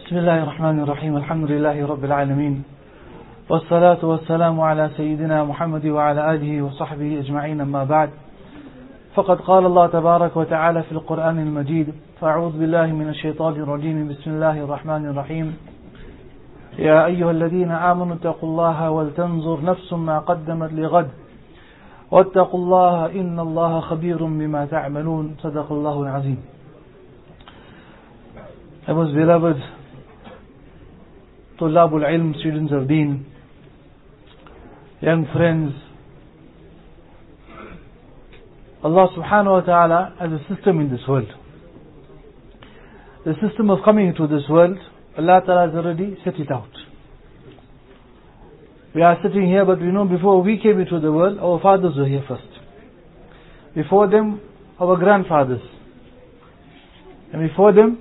بسم الله الرحمن الرحيم الحمد لله رب العالمين والصلاة والسلام على سيدنا محمد وعلى آله وصحبه أجمعين أما بعد فقد قال الله تبارك وتعالى في القرآن المجيد فأعوذ بالله من الشيطان الرجيم بسم الله الرحمن الرحيم يا أيها الذين آمنوا اتقوا الله ولتنظر نفس ما قدمت لغد واتقوا الله إن الله خبير بما تعملون صدق الله العظيم. I was beloved Tulabul Ilm, students of Deen, young friends, Allah subhanahu wa ta'ala has a system in this world. The system of coming into this world, Allah ta'ala has already set it out. We are sitting here, but we know before we came into the world, our fathers were here first. Before them, our grandfathers. And before them,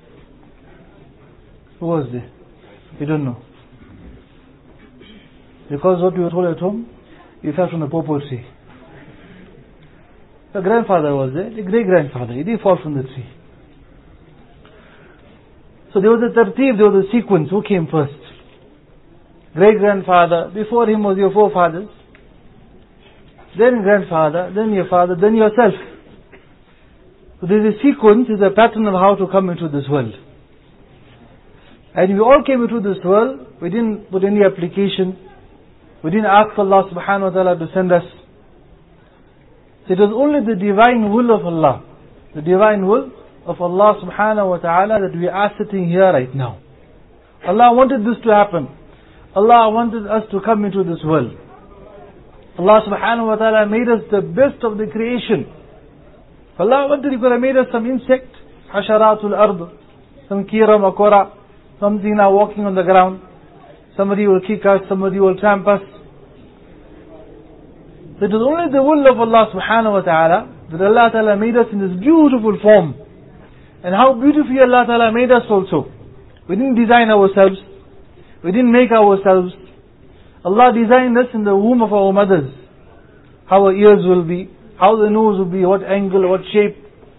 who was there? We don't know. Because what we were told at home, we fell from the popo tree. The grandfather was there, the great-grandfather, he did fall from the tree. So there was a tartib, there was a sequence, who came first? Great-grandfather, before him was your forefathers, then grandfather, then your father, then yourself. So there is a sequence, is a pattern of how to come into this world. And we all came into this world, we didn't put any application, we didn't ask Allah subhanahu wa ta'ala to send us. So it was only the divine will of Allah, the divine will of Allah subhanahu wa ta'ala that we are sitting here right now. Allah wanted this to happen. Allah wanted us to come into this world. Allah subhanahu wa ta'ala made us the best of the creation. Allah wanted, He could have made us some insect, hasharatul ard, some kira makora, something now walking on the ground. Somebody will kick us, somebody will tramp us. So it was only the will of Allah subhanahu wa ta'ala that Allah ta'ala made us in this beautiful form. And how beautifully Allah ta'ala made us also. We didn't design ourselves. We didn't make ourselves. Allah designed us in the womb of our mothers. How our ears will be, how the nose will be, what angle, what shape,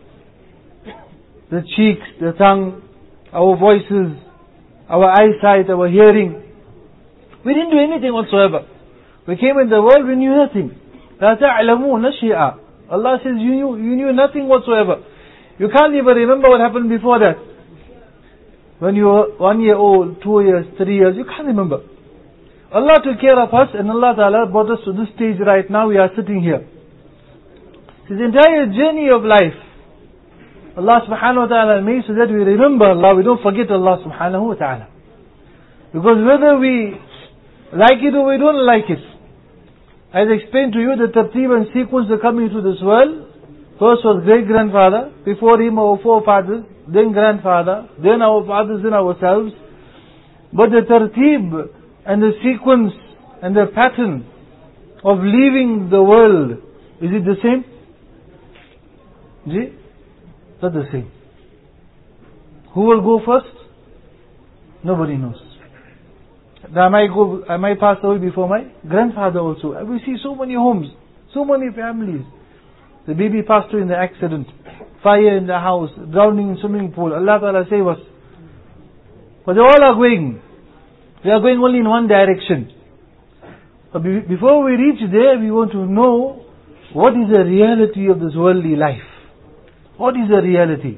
the cheeks, the tongue, our voices, our eyesight, our hearing. We didn't do anything whatsoever. We came in the world, we knew nothing. لَا تَعْلَمُونَ شَيْئًا. Allah says you knew nothing whatsoever. You can't even remember what happened before that. When you were 1 year old, 2 years, 3 years, you can't remember. Allah took care of us and Allah Ta'ala brought us to this stage right now. We are sitting here. This entire journey of life, Allah subhanahu wa ta'ala made so that we remember Allah, we don't forget Allah subhanahu wa ta'ala. Because whether we like it or we don't like it, as I explained to you, the tartib and sequence of coming into this world, first was great-grandfather, before him our forefathers, then grandfather, then our fathers, then ourselves. But the tartib and the sequence and the pattern of leaving the world, is it the same? Ji? Not the same. Who will go first? Nobody knows. I might pass away before my grandfather also. We see so many homes, so many families. The baby passed away in the accident, fire in the house, drowning in swimming pool. Allah Ta'ala save us. But they all are going. They are going only in one direction. But before we reach there, we want to know what is the reality of this worldly life. What is the reality?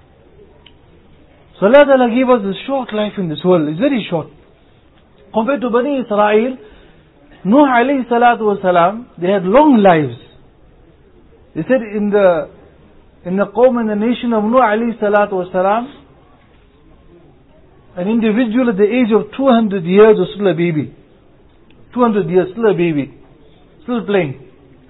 So Allah Ta'ala gave us a short life in this world. It's very short. Compared to Bani Israel, Nuh alayhi salatu was salam, they had long lives. They said in the qawm, in the nation of Nuh alayhi salatu was salam, an individual at the age of 200 years was still a baby. 200 years, still a baby. Still playing.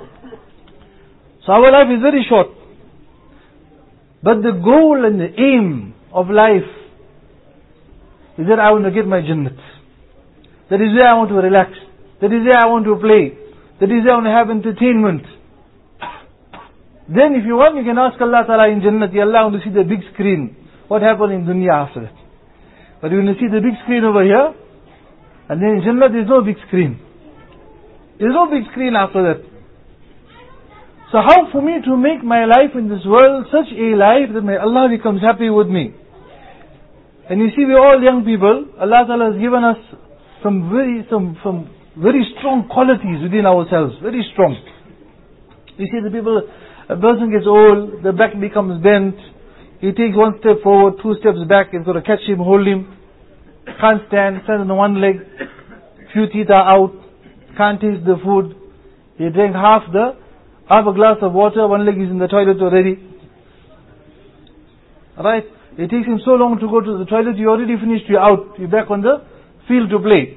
So our life is very short. But the goal and the aim of life is that I want to get my Jannat. That is where I want to relax. That is where I want to play. That is where I want to have entertainment. Then if you want, you can ask Allah Ta'ala in Jannat, Ya Allah, I want to see the big screen. What happened in dunya after that? But when you see the big screen over here, and then in Jannat there is no big screen. There is no big screen after that. So how for me to make my life in this world such a life that my Allah becomes happy with me? And you see, we're all young people. Allah Ta'ala has given us some very strong qualities within ourselves. Very strong. You see, a person gets old, the back becomes bent. He takes one step forward, two steps back. You've got to catch him, hold him. Can't stand, stands on one leg. Few teeth are out. Can't taste the food. He drank half a glass of water, one leg is in the toilet already. Right? It takes him so long to go to the toilet, you already finished, you're out. You're back on the field to play.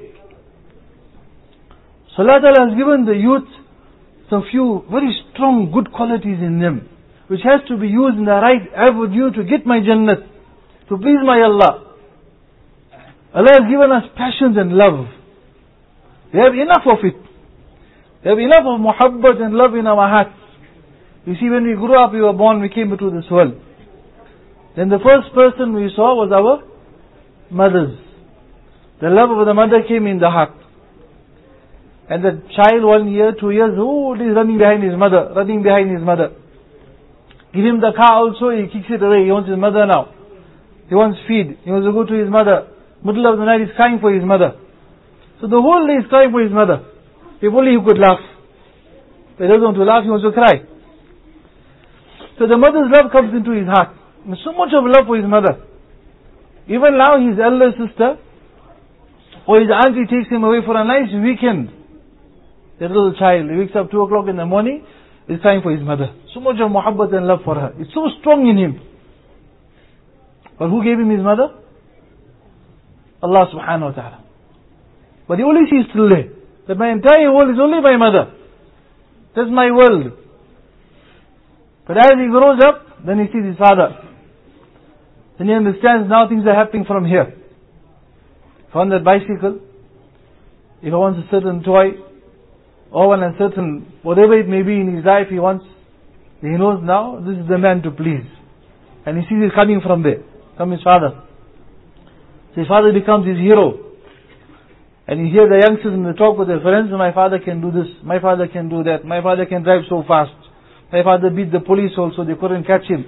So Allah Ta'ala has given the youth some few very strong good qualities in them, which has to be used in the right avenue to get my Jannat, to please my Allah. Allah has given us passions and love. We have enough of it. We have enough of muhabbat and love in our hearts. You see, when we grew up, we were born, we came into this world. Then the first person we saw was our mothers. The love of the mother came in the heart. And the child, 1 year, 2 years, he's running behind his mother, running behind his mother. Give him the car also, he kicks it away, he wants his mother now. He wants feed, he wants to go to his mother. Middle of the night, he's crying for his mother. So the whole day he's crying for his mother. If only he could laugh. But he doesn't want to laugh, he wants to cry. So the mother's love comes into his heart. There's so much of love for his mother. Even now his elder sister or his auntie takes him away for a nice weekend. The little child, he wakes up 2 o'clock in the morning, he's crying for his mother. So much of muhabbat and love for her. It's so strong in him. But who gave him his mother? Allah subhanahu wa ta'ala. But he only sees till there, that my entire world is only my mother. That's my world. But as he grows up, then he sees his father. Then he understands now things are happening from here. If I want that bicycle, if I want a certain toy, or want a certain, whatever it may be in his life he wants, he knows now this is the man to please. And he sees it coming from there, from his father. So his father becomes his hero. And you hear the youngsters in the talk with their friends, my father can do this, my father can do that, my father can drive so fast. My father beat the police also, they couldn't catch him.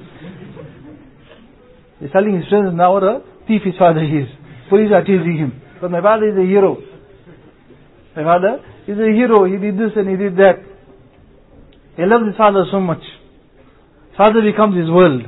He's telling his friends now what a thief his father is. Police are teasing him. But my father is a hero. My father is a hero. He did this and he did that. He loves his father so much. His father becomes his world.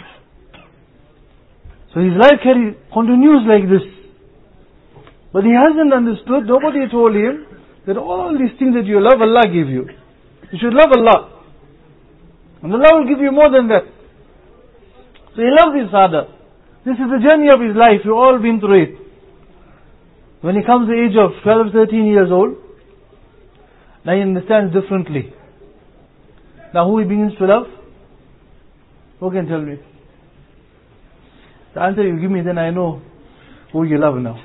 So his life continues like this. But he hasn't understood, nobody told him that all these things that you love, Allah gave you. You should love Allah. And Allah will give you more than that. So he loves his father. This is the journey of his life. We've all been through it. When he comes to the age of 12, 13 years old, now he understands differently. Now who he begins to love? Who can tell me? The answer you give me, then I know who you love now.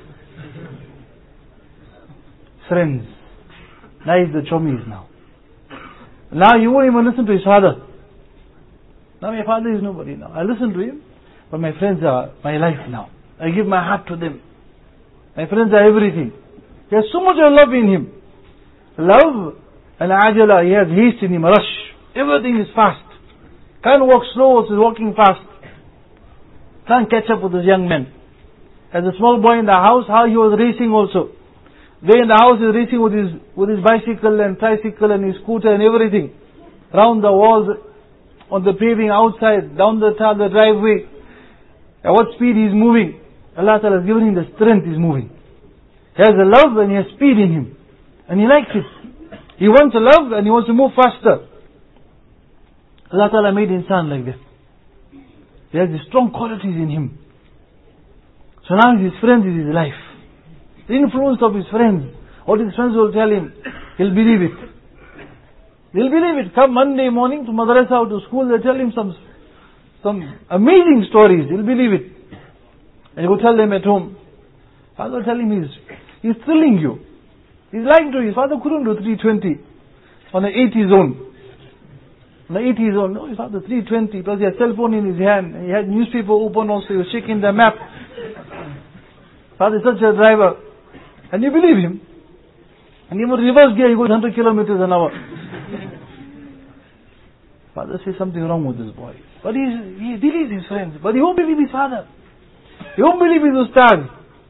Friends. Now he's the chommies now. Now you won't even listen to his father. Now my father is nobody now. I listen to him, but my friends are my life now. I give my heart to them. My friends are everything. He has so much of love in him. Love and ajala, he has haste in him, rush. Everything is fast. Can't walk slow, so he's walking fast. Can't catch up with this young man. As a small boy in the house, how he was racing also. There in the house he was racing with his bicycle and tricycle and his scooter and everything. Round the walls, on the paving outside, down the driveway. At what speed he is moving. Allah Ta'ala has given him the strength he is moving. He has a love and he has speed in him. And he likes it. He wants to love and he wants to move faster. Allah Ta'ala made insan like that. He has the strong qualities in him. So now his friends is his life. The influence of his friends. What his friends will tell him, he'll believe it. He'll believe it. Come Monday morning to madrasa or to school, they tell him some amazing stories. He'll believe it. And he will tell them at home. Father will tell him he's thrilling you. He's lying to you. His father couldn't do 320 on the 80 zone. On the 80 zone. No, his father 320 because he had cell phone in his hand. And he had newspaper open also. He was checking the map. Father is such a driver. And you believe him. And even reverse gear, he goes 100 kilometers an hour. Father says something wrong with this boy. But he believes his friends. But he won't believe his father. You won't believe his ustaz.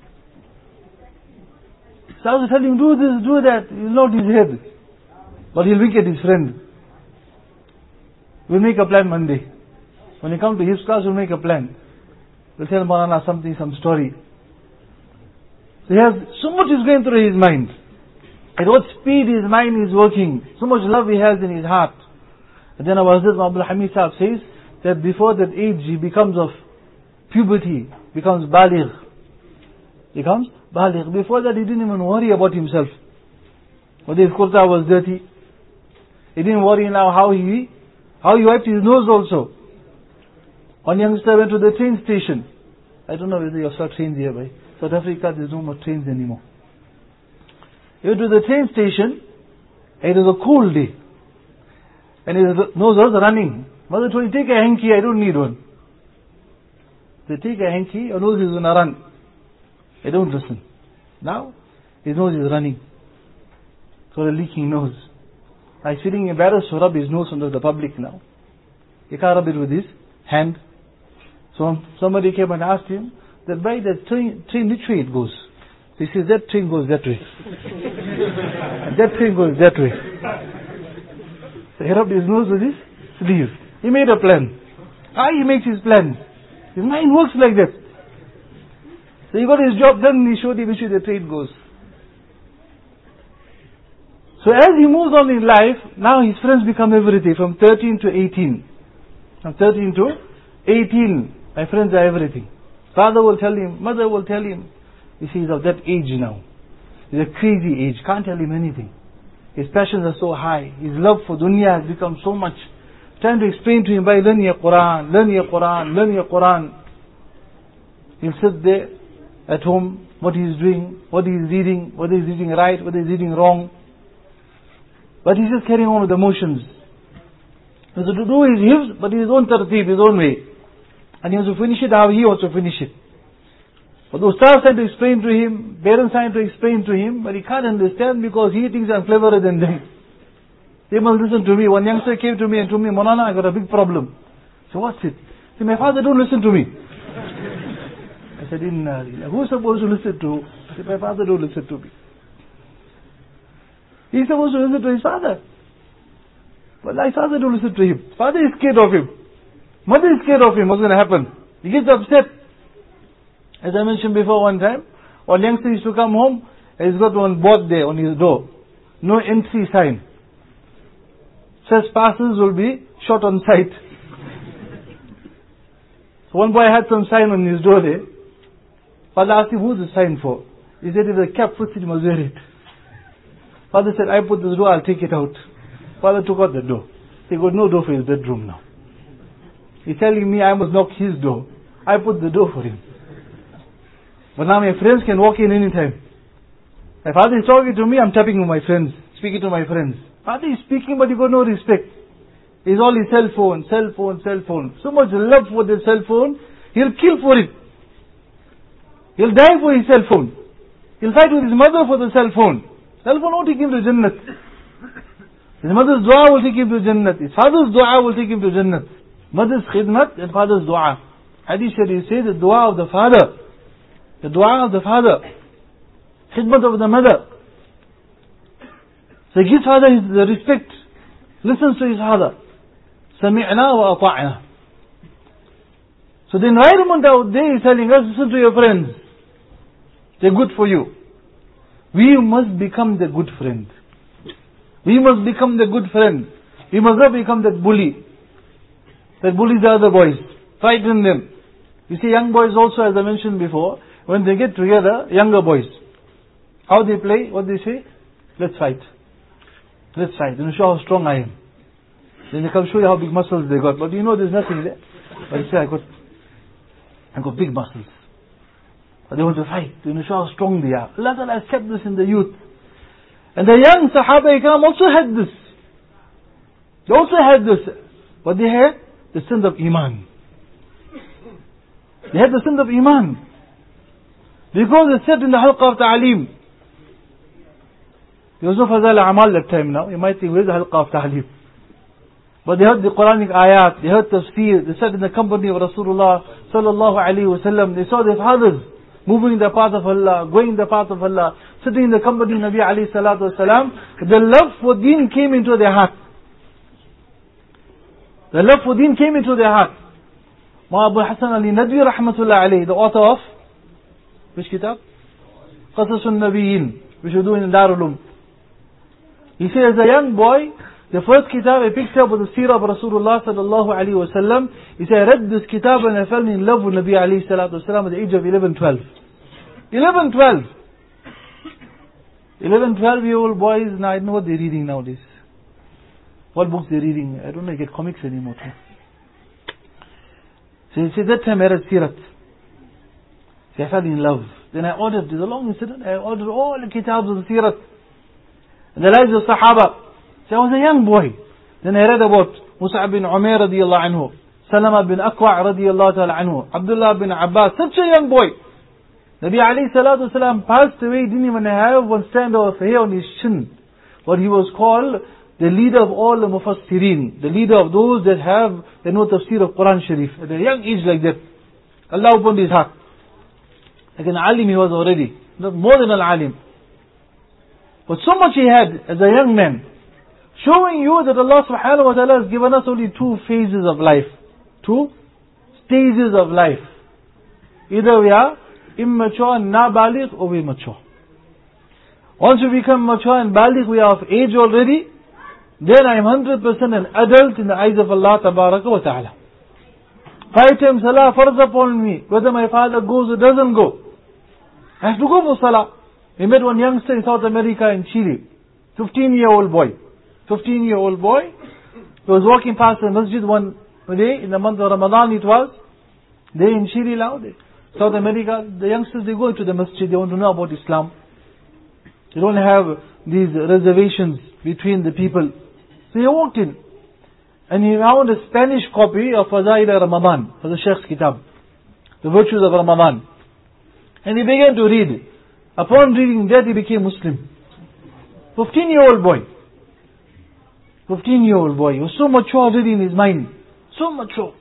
Ustaz will tell him, do this, do that. He'll nod his head. But he'll wink at his friend. We'll make a plan Monday. When he comes to his class, we'll make a plan. We'll tell Maulana something, some story. So he has, so much is going through his mind. At what speed his mind is working. So much love he has in his heart. And then our Hazrat Abdul Hamid Sahib says that before that age he becomes of puberty, becomes baligh. Becomes baligh. Before that he didn't even worry about himself. Whether his kurta was dirty. He didn't worry now how he wiped his nose also. One youngster went to the train station. I don't know whether you saw trains here, but South Africa there's no more trains anymore. He went to the train station, and it was a cold day. And his nose was running. Mother told him, take a hanky, I don't need one. They take a hanky, your nose is going to run. I don't listen. Now, his nose is running. So a leaking nose. He's feeling embarrassed to rub his nose under the public now. He can't rub it with his hand. So somebody came and asked him, that by that train which way it goes? He says, that train goes that way. And that train goes that way. So he rubbed his nose with his sleeve. He made a plan. How he makes his plans? His mind works like that. So he got his job done and he showed him which way the train goes. So as he moves on in life, now his friends become everything. From 13 to 18. From 13 to 18, my friends are everything. Father will tell him, mother will tell him. You see, he's of that age now. He's a crazy age. Can't tell him anything. His passions are so high. His love for dunya has become so much. Trying to explain to him by learn your Quran, learn your Quran, learn your Quran. He'll sit there at home, what he's doing, what he's reading, whether he's reading right, whether he's reading wrong. But he's just carrying on with the motions. So to do his hifz, but his own tartib, his own way. And he has to finish it how he wants to finish it. But the ustaz trying to explain to him, parents trying to explain to him, but he can't understand because he thinks I'm cleverer than them. They must listen to me. One youngster came to me and told me, Maulana, I got a big problem. So what's it? He said, my father don't listen to me. I said, who's supposed to listen to? I said, my father don't listen to me. He's supposed to listen to his father. But his father don't listen to him. Father is scared of him. Mother is scared of him. What's going to happen? He gets upset. As I mentioned before one time, one youngster used to come home, and he's got one board there on his door. No entry sign. Trespassers will be shot on sight. So one boy had some sign on his door there. Father asked him, who's the sign for? He said, if the cap puts it, he must wear it. Father said, I put this door, I'll take it out. Father took out the door. He got no door for his bedroom now. He's telling me I must knock his door. I put the door for him. But now my friends can walk in anytime. My father is talking to me, I'm tapping with my friends, speaking to my friends. Father is speaking, but he got no respect. It's all his cell phone. So much love for the cell phone, he'll kill for it. He'll die for his cell phone. He'll fight with his mother for the cell phone. Cell phone won't take him to Jannat. His mother's dua will take him to Jannat. His father's dua will take him to Jannat. Mother's khidmat and father's dua. Hadith Sharif says the dua of the father. The dua of the father. Khidmat of the mother. So his father is the respect. Listens to his father. Sami'na wa ata'na. So the environment out there is telling us, listen to your friends. They're good for you. We must become the good friend. We must become the good friend. We must not become that bully. That bullies the other boys. Frighten them. You see, young boys also, as I mentioned before, when they get together, younger boys, how they play, what they say? Let's fight. Let's fight. And show how strong I am. Then they come show you how big muscles they got. But you know there's nothing there. But you say, I got big muscles. But they want to fight. You know, show how strong they are. Allah Ta'ala has kept this in the youth. And the young Sahaba Ikram also had this. They also had this. But they had the sin of Iman. They had the sin of Iman. Because they sat in the halqa of ta'aleem. There was no Fazal Amal that time now. You might think, where's the halqa of ta'aleem? But they heard the Quranic ayat, they heard tafsir, they sat in the company of Rasulullah sallallahu alaihi wasallam, they saw their fathers moving in the path of Allah, going in the path of Allah, sitting in the company of Nabi alayhi salatu wasalam. The love for deen came into their heart. The love for deen came into their heart. Abu Hassan Ali Nadwi rahmatullah alayhi, the author of which kitab? Qasasun Nabiyyin, which we do in Darul Uloom. He says, as a young boy, the first kitab I picked up was the Seerah of Rasulullah sallallahu alaihi wasallam. He said, I read this kitab and I fell in love with Nabi alayhi salatu wasallam at the age of 11, 12. 11, 12. 11, 12-year-old boys, now I don't know what they're reading nowadays. What books they're reading. I don't know, I get comics anymore. So he said, that time I read Seerat. So I fell in love. Then I ordered, there's a long incident, I ordered all the kitabs of the Seerat. And the lives of Sahaba. So I was a young boy. Then I read about Mus'ab bin Umair radiyallahu anhu, Salama bin Aqwa' radiyallahu ta'ala anhu, Abdullah bin Abbas, such a young boy. Nabi alayhi salatu wasalam passed away, didn't even have one strand of hair on his chin. But he was called the leader of all the Mufassirin, the leader of those that know tafsir of Quran Sharif. At a young age like that, Allah opened his heart. Like an alim he was already, not more than an alim. But so much he had as a young man, showing you that Allah subhanahu wa ta'ala has given us only two phases of life. Two stages of life. Either we are immature and nabaligh, or we are mature. Once we become mature and baligh, we are of age already, then I am 100% an adult in the eyes of Allah tabaraka wa ta'ala. 5 times salah farz upon me, whether my father goes or doesn't go. I have to go for salah. We met one youngster in South America, in Chile, 15-year-old boy. 15-year-old boy. He was walking past the masjid one day, in the month of Ramadan it was. They in Chile now, South America, the youngsters, they go to the masjid, they want to know about Islam. They don't have these reservations between the people. So he walked in, and he found a Spanish copy of Fazail Ramadan, of the Sheikh's kitab, the virtues of Ramadan. And he began to read. Upon reading that, he became Muslim. 15-year-old boy. 15-year-old boy. He was so mature already in his mind. So mature.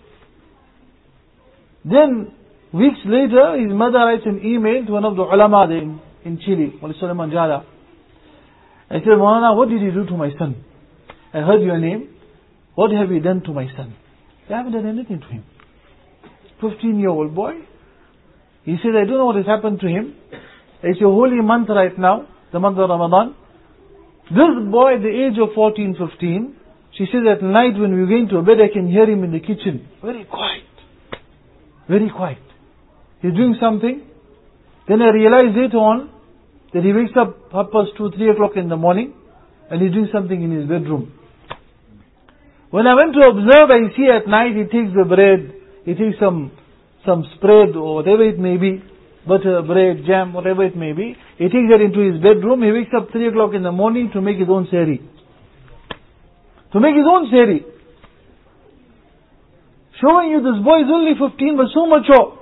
Then, weeks later, his mother writes an email to one of the ulama in Chile, Mawlana Sulaiman Jada. I said, Maulana, what did you do to my son? I heard your name. What have you done to my son? I haven't done anything to him. 15-year-old boy. He said, I don't know what has happened to him. It's your holy month right now, the month of Ramadan. This boy at the age of 14, 15, she says at night when we're going to bed, I can hear him in the kitchen. Very quiet. Very quiet. He's doing something. Then I realized later on that he wakes up 2:30, 3 o'clock in the morning and he's doing something in his bedroom. When I went to observe, I see at night he takes the bread, he takes some spread or whatever it may be, butter, bread, jam, whatever it may be. He takes that into his bedroom. He wakes up 3 o'clock in the morning to make his own sehri. To make his own sehri. Showing you this boy is only 15 but so mature.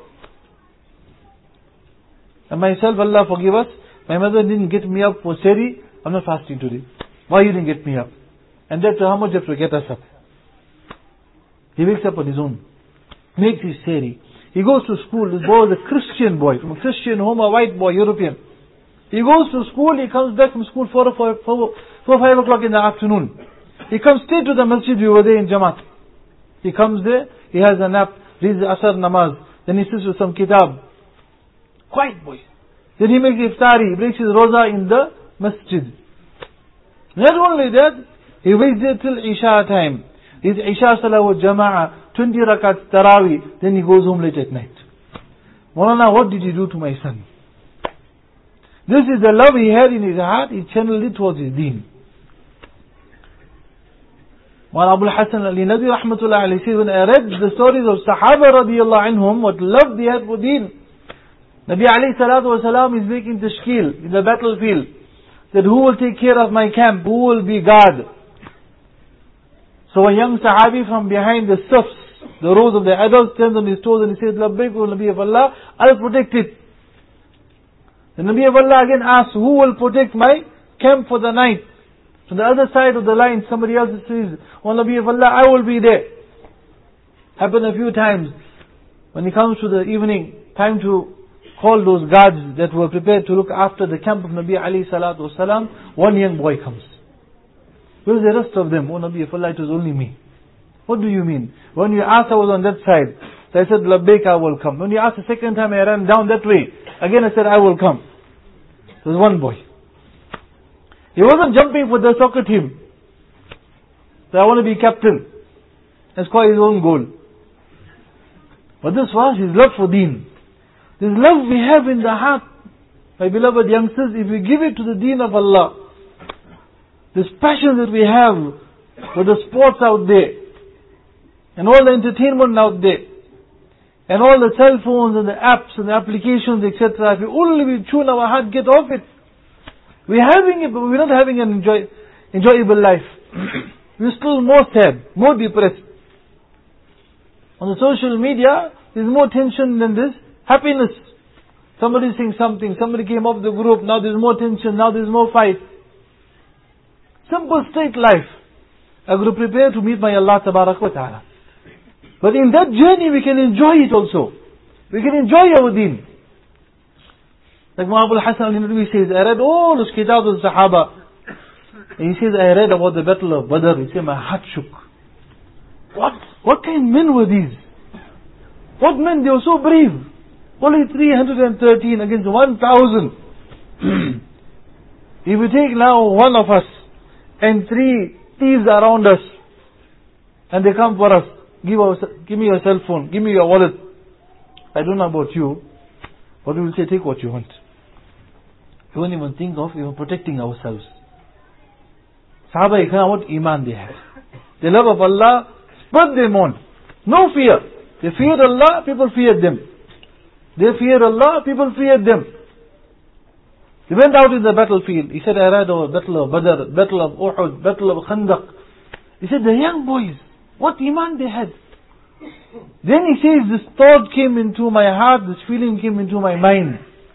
And myself, Allah forgive us, my mother didn't get me up for sehri. I'm not fasting today. Why you didn't get me up? And that's how much you have to get us up. He wakes up on his own. Makes his sehri. He goes to school. This boy is a Christian boy, from a Christian home, a white boy, European. He goes to school, he comes back from school 4 or 5 o'clock in the afternoon. He comes straight to the masjid, we were there in Jamaat. He comes there, he has a nap, reads the Asr namaz, then he sits with some kitab. Quiet boy. Then he makes iftari, he breaks his roza in the masjid. Not only that, he waits there till Isha time. His Isha Salah wa Jama'ah, 20 rakats Taraweeh, then he goes home late at night. Maulana, what did you do to my son? This is the love he had in his heart, he channeled it towards his deen. Maulana Abul Hassan Ali Nadwi rahmatullah alayhi says, when I read the stories of Sahaba radiyallahu anhum, what love they had for deen, Nabi alayhi salatu wasalam is making tashkil in the battlefield, that who will take care of my camp, who will be guard. So a young Sahabi from behind the safs, the rows of the adults, stands on his toes and he says, Labbaik O Nabi of Allah, I'll protect it. The Nabi of Allah again asks, who will protect my camp for the night? On the other side of the line, somebody else says, "O Nabi of Allah, I will be there." Happened a few times. When it comes to the evening, time to call those guards that were prepared to look after the camp of Nabi alayhi salatu wasalam, one young boy comes. Where's the rest of them? "O Nabi of Allah, it was only me." "What do you mean?" "When you asked, I was on that side. So I said, Labbaik, I will come." When you asked the second time, I ran down that way. Again I said, "I will come." There was one boy. He wasn't jumping for the soccer team. So I want to be captain. That's quite his own goal. But this was his love for deen. This love we have in the heart, my beloved youngsters, if we give it to the deen of Allah, this passion that we have for the sports out there, and all the entertainment out there, and all the cell phones and the apps and the applications, etc. If we only tune our heart, get off it. We're having it, but we're not having an enjoyable life. We're still more sad, more depressed. On the social media, there's more tension than this happiness. Somebody's saying something, somebody came off the group, now there's more tension, now there's more fight. Simple straight life. I got to prepare to meet my Allah Tabarak wa Ta'ala. But in that journey we can enjoy it also. We can enjoy our deen. Like Muhammad Hassan al-Nadwi says, I read all those kitabs of the Sahaba. And he says, I read about the battle of Badr. He said, my heart shook. What kind of men were these? What men? They were so brave. Only 313 against 1,000. If we take now one of us and 3 thieves around us, and they come for us, give me your cell phone, give me your wallet. I don't know about you, but we will say, take what you want. We won't even think of even protecting ourselves. Sahaba Ikram, what iman they had. The love of Allah spurred them on. No fear. They feared Allah, people feared them. They feared Allah, people feared them. They went out in the battlefield. He said, I read about Battle of Badr, Battle of Uhud, Battle of Khandaq. He said, the young boys, what iman they had. Then he says, this thought came into my heart, this feeling came into my mind.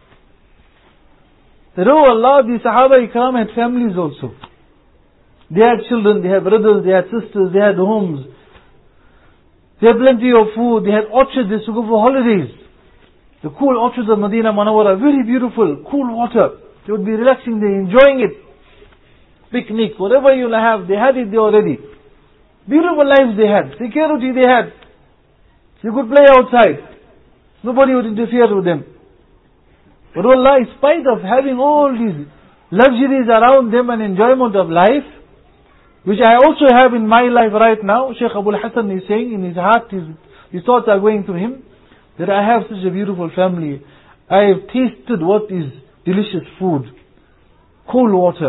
That, oh Allah, the Sahaba Ikram had families also. They had children, they had brothers, they had sisters, they had homes. They had plenty of food, they had orchards, they used to go for holidays. The cool orchards of Medina Munawwara, very beautiful, cool water. They would be relaxing there, enjoying it. Picnic, whatever you'll have, they had it there already. Beautiful lives they had, security they had. You could play outside. Nobody would interfere with them. But Allah, in spite of having all these luxuries around them and enjoyment of life, which I also have in my life right now, Shaykh Abul Hassan is saying in his heart, his thoughts are going to him, that I have such a beautiful family. I have tasted what is delicious food, cool water,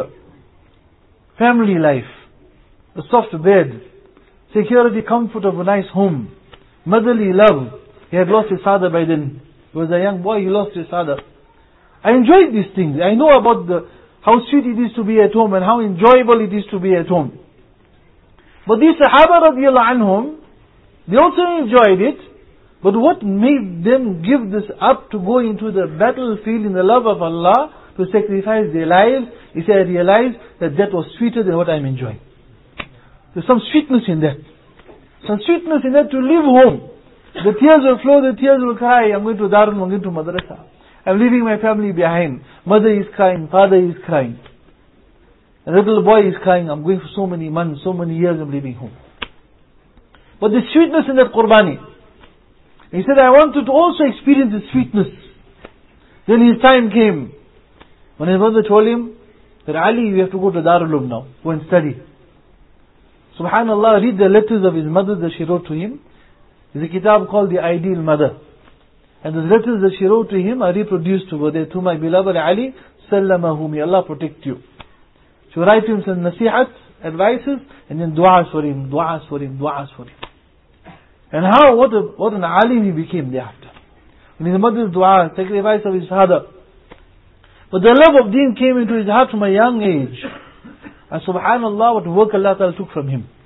family life, a soft bed, security, comfort of a nice home, motherly love. He had lost his father by then. He was a young boy, he lost his father. I enjoyed these things. I know about how sweet it is to be at home and how enjoyable it is to be at home. But these Sahaba radiallahu anhum, they also enjoyed it. But what made them give this up to go into the battlefield in the love of Allah, to sacrifice their lives? He said, I realized that was sweeter than what I'm enjoying. There's some sweetness in that. Some sweetness in that to leave home. The tears will flow, the tears will cry. I'm going to Darun, I'm going to Madrasa. I'm leaving my family behind. Mother is crying, father is crying. A little boy is crying, I'm going for so many months, so many years, I'm leaving home. But the sweetness in that Qurbani. He said, I wanted to also experience the sweetness. Then his time came. When his mother told him that, Ali, you have to go to Darul Uloom now, go and study. Subhanallah, read the letters of his mother that she wrote to him. There's a kitab called The Ideal Mother. And the letters that she wrote to him are reproduced over there. To my beloved Ali, Sallamahu, may Allah protect you. She would write him some nasihat, advices, and then du'as for him, du'as for him, du'as for him. And what an alim he became thereafter. When his mother's du'a, sacrifice of his father. But the love of deen came into his heart from a young age. And subhanallah, what work Allah Ta'ala took from him.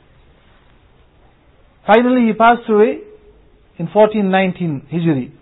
Finally he passed away in 1419 Hijri.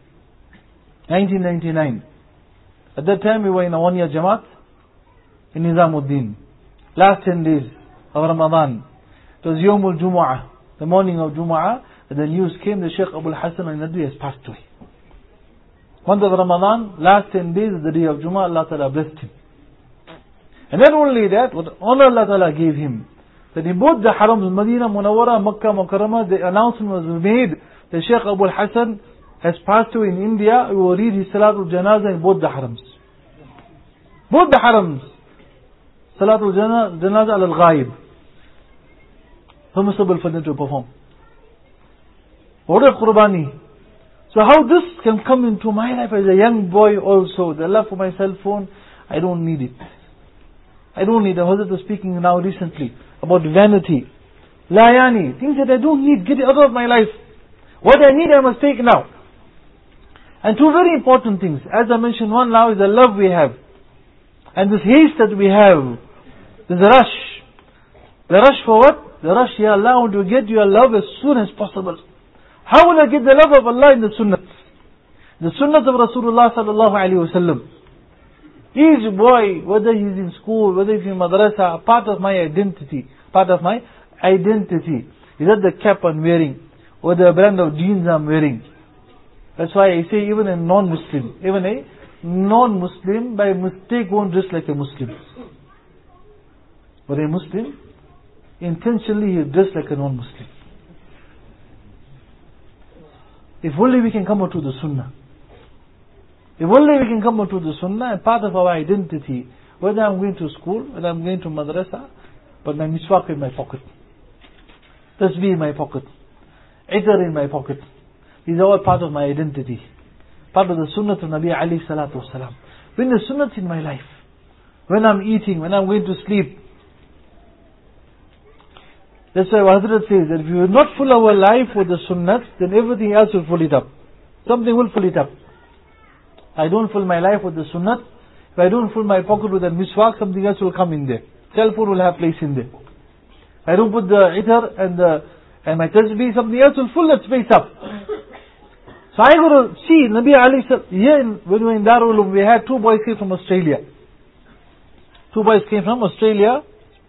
1999. At that time we were in a 1-year Jamaat in Nizamuddin. last 10 days of Ramadan. It was Yawmul Jumu'ah, the morning of Jumu'ah, and the news came that Sheikh Abul Hasan al-Nadwi has passed away. Month of Ramadan, last 10 days of the day of Jumu'ah, Allah Ta'ala blessed him. And not only that, what honor Allah Ta'ala gave him, that in both the harams, Medina, Munawwara, Makkah, Mukarramah, the announcement was made that Sheikh Abul Hasan has passed away in India. We will read his Salatul Janazah in both the harams. Both the harams. Salatul Janazah al-Ghaib. Permissible for them to perform. What a Qurbani. So how this can come into my life as a young boy also, the love for my cell phone, I don't need it. I don't need it. Hazrat was speaking now recently about vanity. Layani, things that I don't need, get it out of my life. What I need I must take now. And two very important things. As I mentioned, one now is the love we have. And this haste that we have. There's a rush. The rush for what? The rush, Ya Allah, I want to get your love as soon as possible. How will I get the love of Allah in the sunnah? The sunnah of Rasulullah sallallahu alayhi wa sallam. Each boy, whether he's in school, whether he's in madrasa, part of my identity. Part of my identity. Is that the cap I'm wearing? Or the brand of jeans I'm wearing? That's why I say even a non-Muslim, by mistake won't dress like a Muslim. But a Muslim, intentionally he'll dress like a non-Muslim. If only we can come out to the Sunnah. If only we can come out to the Sunnah, and part of our identity, whether I'm going to school, whether I'm going to madrasa, but my miswak in my pocket, tasbih in my pocket, itar in my pocket. These are all part of my identity. Part of the Sunnah of Nabi alayhi salatu wasalam. When the Sunnah in my life, when I'm eating, when I'm going to sleep. That's why Hazrat says that if we will not fill our life with the Sunnah, then everything else will fill it up. Something will fill it up. I don't fill my life with the Sunnah. If I don't fill my pocket with the miswak, something else will come in there. Cell phone will have place in there. I don't put the itar and my tasbih, something else will fill that space up. So I got to see, Nabi Ali said, here when we were in Darul Uloom, we had two boys came from Australia. Two boys came from Australia.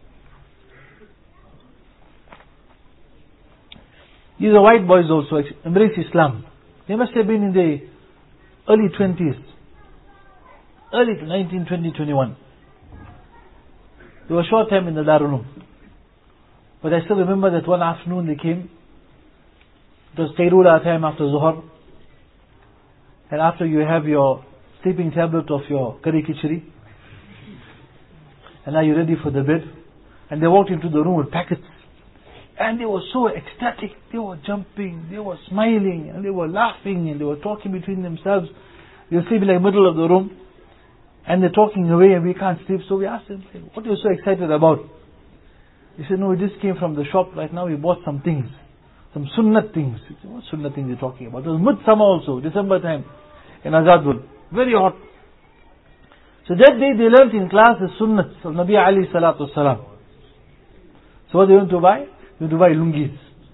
These are white boys also, embrace Islam. They must have been in the early 20s. Early 19, 20, 21. They were a short time in the Darul Uloom. But I still remember that one afternoon they came. It was Qayrula time after Zuhar. And after you have your sleeping tablet of your curry khichdi. And now you're ready for the bed. And they walked into the room with packets. And they were so ecstatic. They were jumping, they were smiling, and they were laughing, and they were talking between themselves. They were sleeping like middle of the room. And they're talking away and we can't sleep. So we asked them, what are you so excited about? He said, no, we just came from the shop right now. We bought some things. Some sunnat things. Said, what sunnat things you're talking about? It was midsummer also, December time in Azadul. Very hot. So that day they learnt in class the sunnat of Nabi Ali salatu wasalam. So what they went to buy? They went to buy lungis.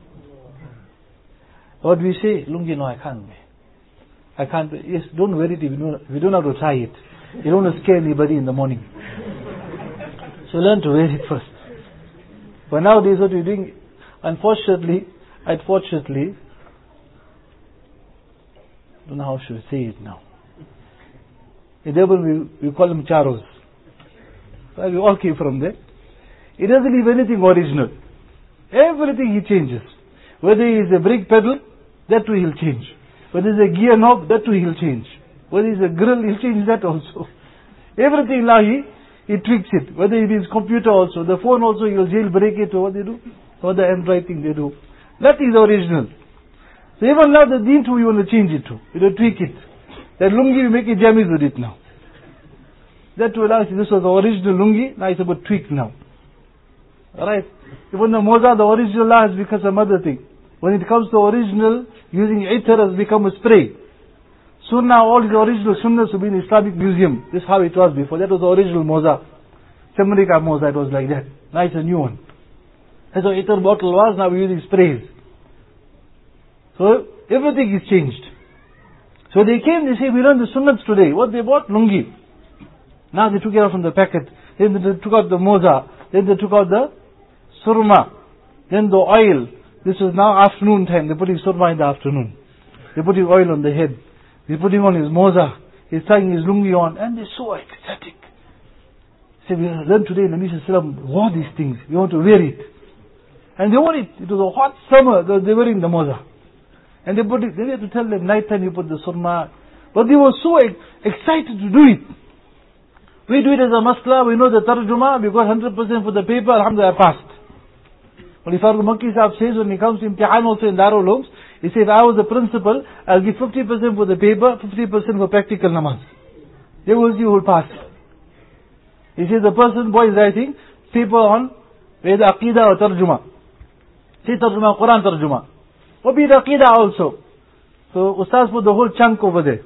What do we say? Lungi, no, I can't wear. I can't wear. Yes, don't wear it if you don't have to try it. You don't want to scare anybody in the morning. So learn to wear it first. But nowadays what we're doing, unfortunately, don't know how should I say it now. In Devon we call them charos. Well, we all came from there. He doesn't leave anything original. Everything he changes. Whether he is a brake pedal, that too he'll change. Whether it's a gear knob, that too he'll change. Whether it's a grill, he'll change that also. Everything now he tweaks it. Whether it is computer also, the phone also, he'll jailbreak it, or what they do, or the Android thing they do. That is original. So even now the deen too, you want to change it too. You want to tweak it. That lungi, we make a jammies with it now. That too, this was the original lungi, now it's about tweak now. Alright? Even the moza, the original has become some other thing. When it comes to original, using itar has become a spray. Soon now all the original sunnahs will be in the Islamic museum. This is how it was before. That was the original moza. Samarika moza, it was like that. Now it's a new one. As the itar bottle was, now we're using sprays. So everything is changed. So they came, they say, we learned the sunnahs today. What they bought? Lungi. Now they took it out from the packet. Then they took out the moza. Then they took out the surma. Then the oil. This was now afternoon time. They're putting surma in the afternoon. They're putting oil on the head. They're putting on his moza. He's tying his lungi on. And they're so ecstatic. Say, we learned today in the Nabi Sallallahu wore these things. We want to wear it. And they wore it. It was a hot summer. They were wearing the moza. And they put it. They had to tell them, night time you put the surma. But they were so excited to do it. We do it as a masla. We know the tarjuma. We got 100% for the paper. Alhamdulillah, I passed. Mufti Farooq Makki Sahab says when he comes to imtihan also in Darul Ulooms, he says, if I was the principal, I'll give 50% for the paper, 50% for practical namaz. They will see who will pass. He says the boy is writing paper on whether Aqidah or Tarjuma. Say Tarjuma, Quran Tarjuma. Or be the Aqidah also. So Ustaz put the whole chunk over there.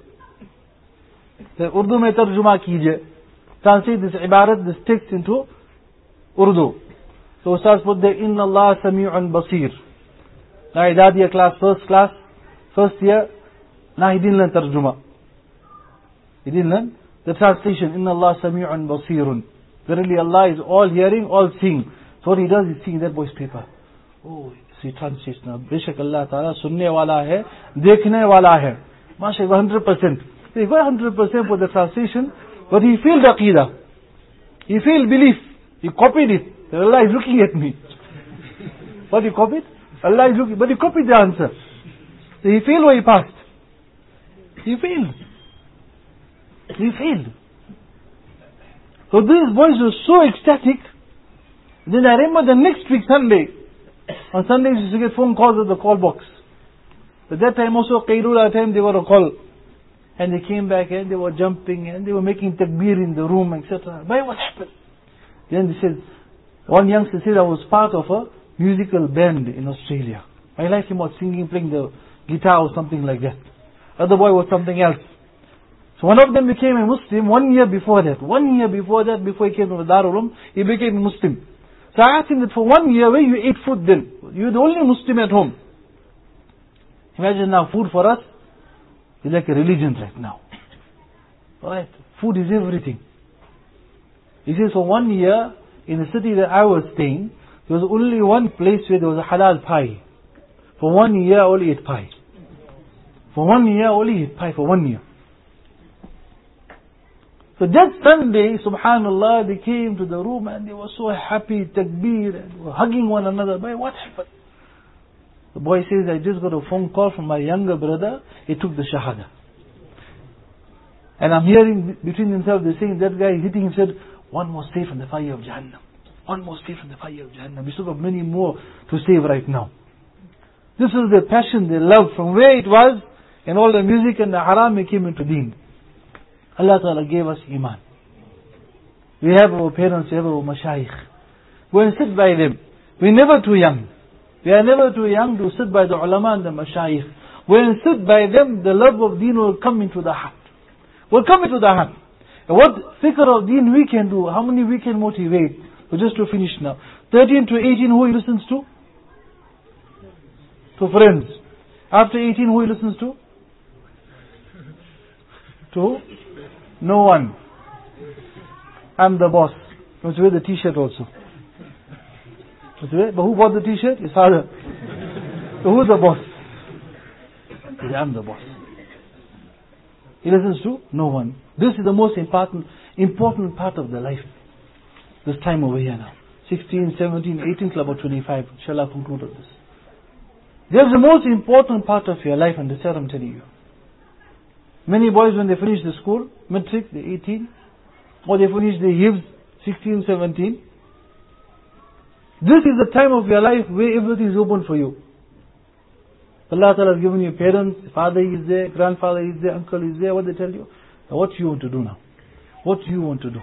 The Urdu mein Tarjuma kijiye. Translate this ibarat, this text into Urdu. So Ustaz put there, Inna Allah Sami'un Basir. Now Idadiya class, first year. Now he didn't learn Tarjuma. He didn't learn the translation. Inna Allah Sami'un Basirun. Verily Allah is all hearing, all seeing. So what he does is seeing that boy's paper. Oh, he translates now. Beshak Allah Ta'ala sunne wala hai, dekhne wala hai. MashaAllah, 100%. He got 100% for the translation, but he felt Aqidah. He felt belief. He copied it. Allah is looking at me. What he copied? Allah is looking, but he copied the answer. So he failed or he passed? He failed. He failed. So these boys were so ecstatic. Then I remember the next week Sunday. On Sundays you used to get phone calls at the call box. But that time also Qayrula time they were a call. And they came back and they were jumping and they were making takbir in the room, etc. But what happened? Then they said, one youngster said I was part of a musical band in Australia. I like him was singing, playing the guitar or something like that. Other boy was something else. So one of them became a Muslim 1 year before that. 1 year before that, before he came to Darul Uloom, he became a Muslim. So I asked him that for 1 year, where you ate food then? You're the only Muslim at home. Imagine now, food for us is like a religion right now. Alright, food is everything. He says, for 1 year, in the city that I was staying, there was only one place where there was a halal pie. For 1 year, I only ate pie. For 1 year, I only ate pie for 1 year. So that Sunday, subhanallah, they came to the room and they were so happy, takbir, and they were hugging one another. But what happened? The boy says, I just got a phone call from my younger brother. He took the shahada. And I'm hearing between themselves, they're saying, that guy is hitting him, said, one more save from the fire of Jahannam. One more save from the fire of Jahannam. We still got many more to save right now. This is their passion, their love, from where it was, and all the music and the haram came into deen. Allah Ta'ala gave us iman. We have our parents, we have our mashayikh. Go and sit by them. We're never too young. We are never too young to sit by the ulama and the mashayikh. When sit by them, the love of deen will come into the heart. Will come into the heart. And what fikr of deen we can do, how many we can motivate. So just to finish now. 13 to 18, who he listens to? To friends. After 18, who he listens to? To no one. I'm the boss. You must wear the t-shirt also. But who bought the t-shirt? His father. So who's the boss? I'm the boss. He listens to no one. This is the most important part of the life. This time over here now. 16, 17, 18 till about 25. Shall I conclude with this? There's the most important part of your life, and this is what I'm telling you. Many boys, when they finish the school, matric, they're 18, or they finish the hifz, 16, 17. This is the time of your life where everything is open for you. Allah Ta'ala has given you parents, father is there, grandfather is there, uncle is there. What they tell you? Now what do you want to do now? What do you want to do?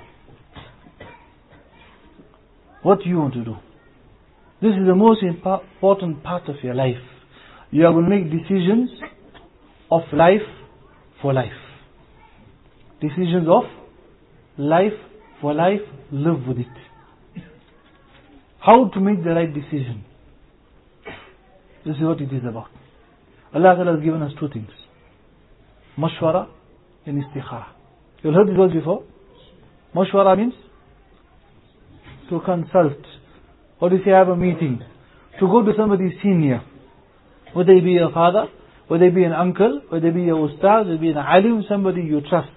What do you want to do? This is the most important part of your life. You are going to make decisions of life for life. Decisions of life for life, live with it. How to make the right decision. This is what it is about. Allah Ta'ala has given us two things. Mashwara and istikhara. You've heard these words before? Mashwara means to consult, or to say have a meeting, to go to somebody senior, whether he be a father, whether he be an uncle, whether he be a ustaz, whether he be an alim, somebody you trust.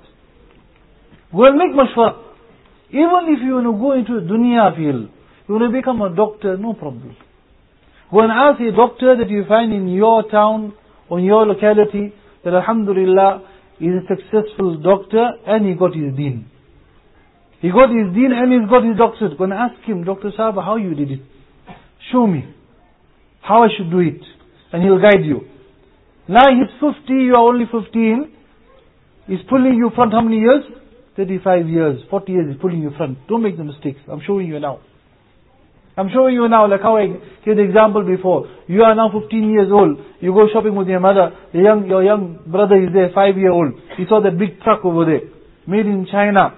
Go and make mashwara. Even if you want to go into a dunya field, you want to become a doctor, no problem. Go and ask a doctor that you find in your town or in your locality that alhamdulillah is a successful doctor and he got his deen. He got his deen and he's got his doctorate. Go and ask him, Dr. Sahaba, how you did it. Show me how I should do it. And he'll guide you. Now he's 50, you are only 15. He's pulling you front how many years? 35 years, 40 years he's pulling you front. Don't make the mistakes. I'm showing you now. I'm showing you now, like how I gave the example before. You are now 15 years old. You go shopping with your mother. Your young brother is there, 5-year-old. He saw that big truck over there, made in China.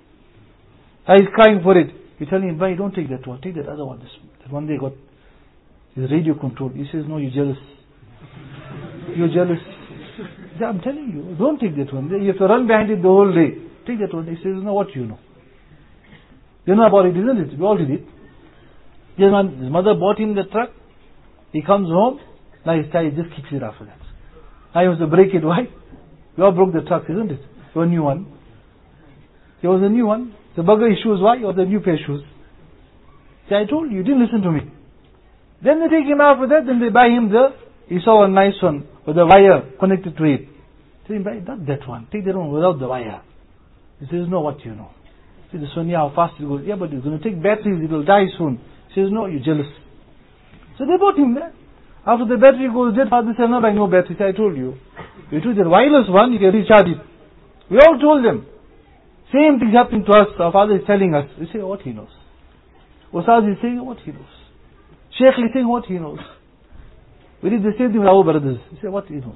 He's crying for it. You tell him, "Bhai, don't take that one. Take that other one. That one they got is radio controlled." He says, "No, you're jealous. You're jealous." Yeah, I'm telling you, don't take that one. You have to run behind it the whole day. Take that one. He says, "No, what you know? You know about it, isn't it? We all did it." His mother bought him the truck. He comes home. Now he just kicks it after that. Now he wants to break it. Why? We all broke the truck, isn't it? Your new one. It was a new one. The bugger his shoes. Why? It was a new pair of shoes. See, I told you, you didn't listen to me. Then they take him out for that. Then they buy him he saw a nice one with a wire connected to it. Tell him, "Buy not that one. Take that one without the wire." He says, "No, what you know? See this one, how fast it goes." "Yeah, but it's going to take batteries. It will die soon." He says, "No, you're jealous." So they bought him that. After the battery goes dead, father said, "No, buy no battery." I told you. You took the wireless one, you can recharge it. We all told them. Same thing happening to us. Our father is telling us. We say what he knows. Ustaz is saying what he knows. Sheikh is saying what he knows. We did the same thing with our brothers. We say what he knows.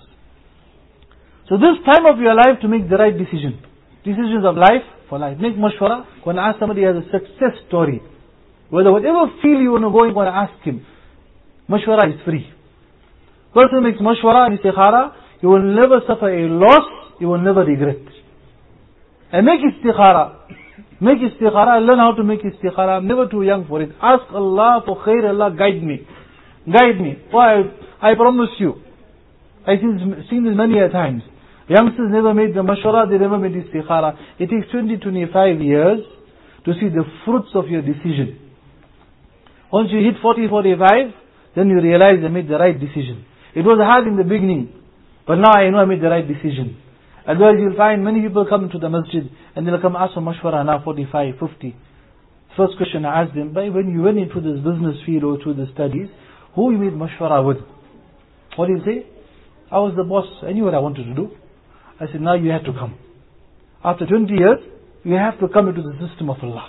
So this time of your life to make the right decision. Decisions of life for life. Make mashwara. When ask somebody has a success story. Whatever field you want to go in, you want to ask him. Mashwara is free. Person makes mashwara and istikhara, you will never suffer a loss, you will never regret. And make istikhara. Make istikhara, learn how to make istikhara. I'm never too young for it. Ask Allah for khair, Allah guide me. Guide me. Why? I promise you. I've seen this many a times. Youngsters never made the mashwara, they never made istikhara. It takes 20-25 years to see the fruits of your decision. Once you hit 40-45, then you realize I made the right decision. It was hard in the beginning, but now I know I made the right decision. Otherwise you'll find many people come to the masjid and they'll come ask for mashwara now 45, 50. First question I asked them, "By when you went into this business field or to the studies, who you made mashwara with?" What do you say? "I was the boss, I knew what I wanted to do." I said, "Now you have to come. After 20 years, you have to come into the system of Allah.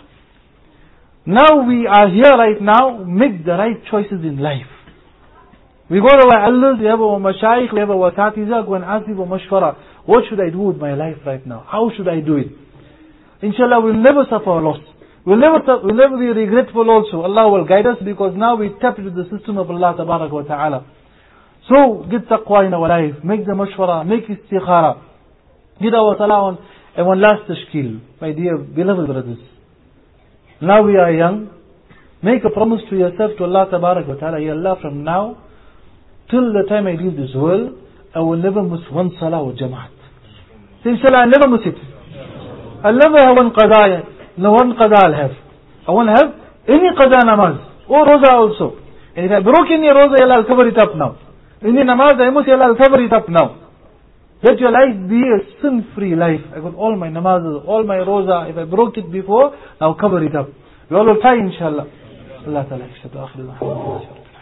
Now we are here right now, make the right choices in life. We go to our elders, we have our mashayikh, we have our tatiza, go and ask them for mashwara. What should I do with my life right now? How should I do it? Inshallah, we'll never suffer a loss. We'll never be regretful also. Allah will guide us because now we tap into the system of Allah tabarak wa ta'ala. So, get taqwa in our life, make the mashwara, make istikhara, get our salah on, and one last tashkil, my dear beloved brothers. Now we are young, make a promise to yourself, to Allah tabarak wa ta'ala, Ya Allah, from now, till the time I leave this world, I will never miss one salah or jamaat. So inshallah, I never miss it. I'll never have one qada, no one qada I'll have. I won't have any qada namaz, or roza also. And if I broke any roza, Allah, I'll cover it up now. Any namaz I must, Allah, I'll cover it up now. Let your life be a sin-free life. I got all my namazes, all my roza. If I broke it before, I'll cover it up. We all will try inshallah. Allah ta'ala.